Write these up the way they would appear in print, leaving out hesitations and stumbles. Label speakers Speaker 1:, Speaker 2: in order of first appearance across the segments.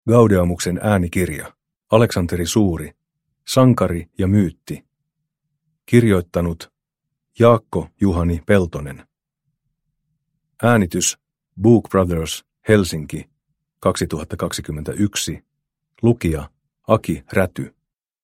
Speaker 1: Gaudeamuksen äänikirja. Aleksanteri Suuri. Sankari ja myytti. Kirjoittanut Jaakko Juhani Peltonen. Äänitys Book Brothers, Helsinki, 2021. Lukija Aki Räty.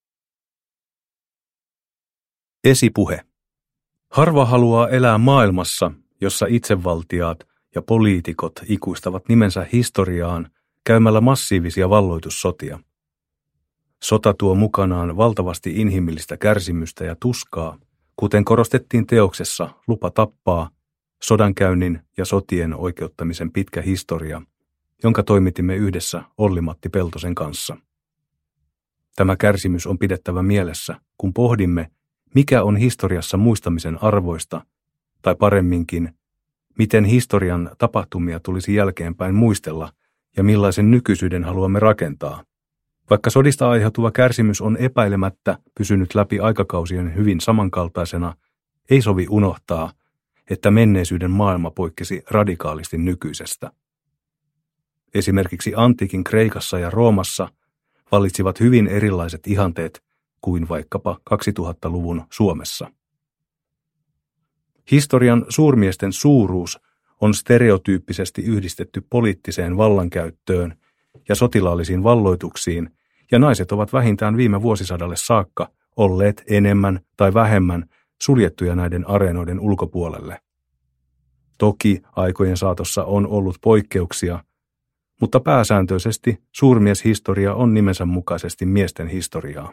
Speaker 1: Esipuhe. Harva haluaa elää maailmassa, jossa itsevaltiaat ja poliitikot ikuistavat nimensä historiaan käymällä massiivisia valloitussotia. Sota tuo mukanaan valtavasti inhimillistä kärsimystä ja tuskaa, kuten korostettiin teoksessa Lupa tappaa, sodankäynnin ja sotien oikeuttamisen pitkä historia, jonka toimitimme yhdessä Olli-Matti Peltosen kanssa. Tämä kärsimys on pidettävä mielessä, kun pohdimme, mikä on historiassa muistamisen arvoista, tai paremminkin, miten historian tapahtumia tulisi jälkeenpäin muistella ja millaisen nykyisyyden haluamme rakentaa. Vaikka sodista aiheutuva kärsimys on epäilemättä pysynyt läpi aikakausien hyvin samankaltaisena, ei sovi unohtaa, että menneisyyden maailma poikkesi radikaalisti nykyisestä. Esimerkiksi antiikin Kreikassa ja Roomassa vallitsivat hyvin erilaiset ihanteet kuin vaikkapa 2000-luvun Suomessa. Historian suurmiesten suuruus on stereotyyppisesti yhdistetty poliittiseen vallankäyttöön ja sotilaallisiin valloituksiin, ja naiset ovat vähintään viime vuosisadalle saakka olleet enemmän tai vähemmän suljettuja näiden areenoiden ulkopuolelle. Toki aikojen saatossa on ollut poikkeuksia, mutta pääsääntöisesti suurmieshistoria on nimensä mukaisesti miesten historiaa.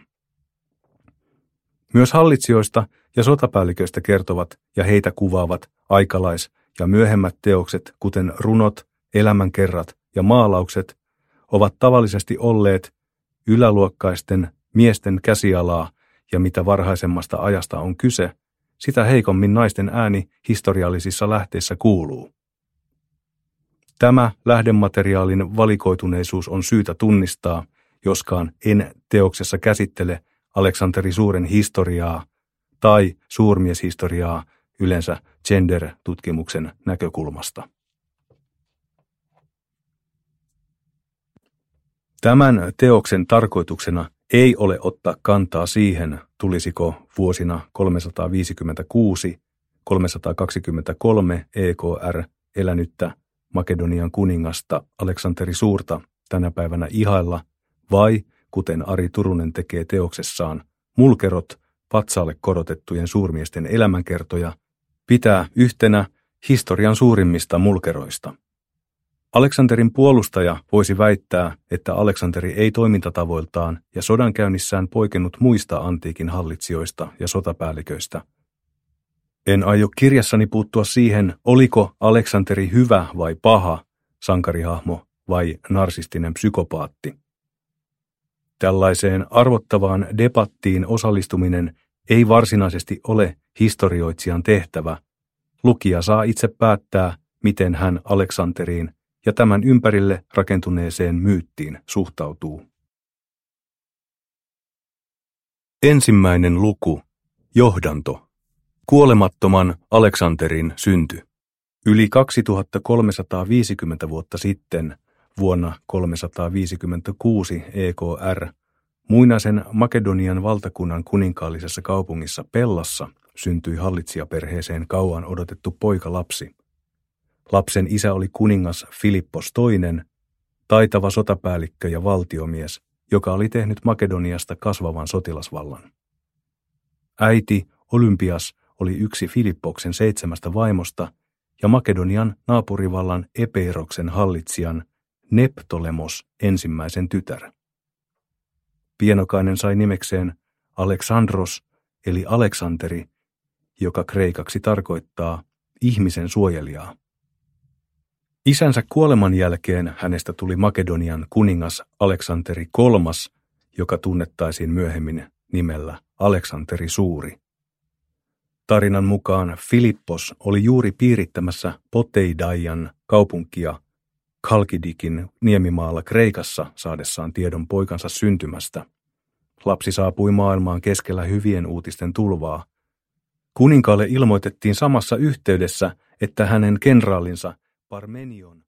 Speaker 1: Myös hallitsijoista ja sotapäälliköistä kertovat ja heitä kuvaavat aikalais- ja myöhemmät teokset, kuten runot, elämänkerrat ja maalaukset, ovat tavallisesti olleet yläluokkaisten miesten käsialaa, ja mitä varhaisemmasta ajasta on kyse, sitä heikommin naisten ääni historiallisissa lähteissä kuuluu. Tämä lähdemateriaalin valikoituneisuus on syytä tunnistaa, joskaan en teoksessa käsittele Aleksanteri Suuren historiaa tai suurmieshistoriaa yleensä gender-tutkimuksen näkökulmasta. Tämän teoksen tarkoituksena ei ole ottaa kantaa siihen, tulisiko vuosina 356–323 EKR elänyttä Makedonian kuningasta Aleksanteri Suurta tänä päivänä ihailla, vai, kuten Ari Turunen tekee teoksessaan, mulkerot, patsaalle korotettujen suurmiesten elämänkertoja, pitää yhtenä historian suurimmista mulkeroista. Aleksanterin puolustaja voisi väittää, että Aleksanteri ei toimintatavoiltaan ja sodankäynnissään poikennut muista antiikin hallitsijoista ja sotapäälliköistä. En aio kirjassani puuttua siihen, oliko Aleksanteri hyvä vai paha, sankarihahmo vai narsistinen psykopaatti. Tällaiseen arvottavaan debattiin osallistuminen ei varsinaisesti ole historioitsijan tehtävä. Lukija saa itse päättää, miten hän Aleksanteriin ja tämän ympärille rakentuneeseen myyttiin suhtautuu. Ensimmäinen luku. Johdanto. Kuolemattoman Aleksanterin synty. Yli 2350 vuotta sitten, vuonna 356 EKR, muinaisen Makedonian valtakunnan kuninkaallisessa kaupungissa Pellassa syntyi hallitsijaperheeseen kauan odotettu poikalapsi. Lapsen isä oli kuningas Filippos II, taitava sotapäällikkö ja valtiomies, joka oli tehnyt Makedoniasta kasvavan sotilasvallan. Äiti Olympias oli yksi Filippoksen 7 vaimosta ja Makedonian naapurivallan Epeiroksen hallitsijan Neptolemos ensimmäisen tytär. Pienokainen sai nimekseen Aleksandros eli Aleksanteri, joka kreikaksi tarkoittaa ihmisen suojelijaa. Isänsä kuoleman jälkeen hänestä tuli Makedonian kuningas Aleksanteri III, joka tunnettaisiin myöhemmin nimellä Aleksanteri Suuri. Tarinan mukaan Filippos oli juuri piirittämässä Poteidaian kaupunkia Kalkidikin niemimaalla Kreikassa saadessaan tiedon poikansa syntymästä. Lapsi saapui maailmaan keskellä hyvien uutisten tulvaa. Kuninkaalle ilmoitettiin samassa yhteydessä, että hänen kenraalinsa Parmenion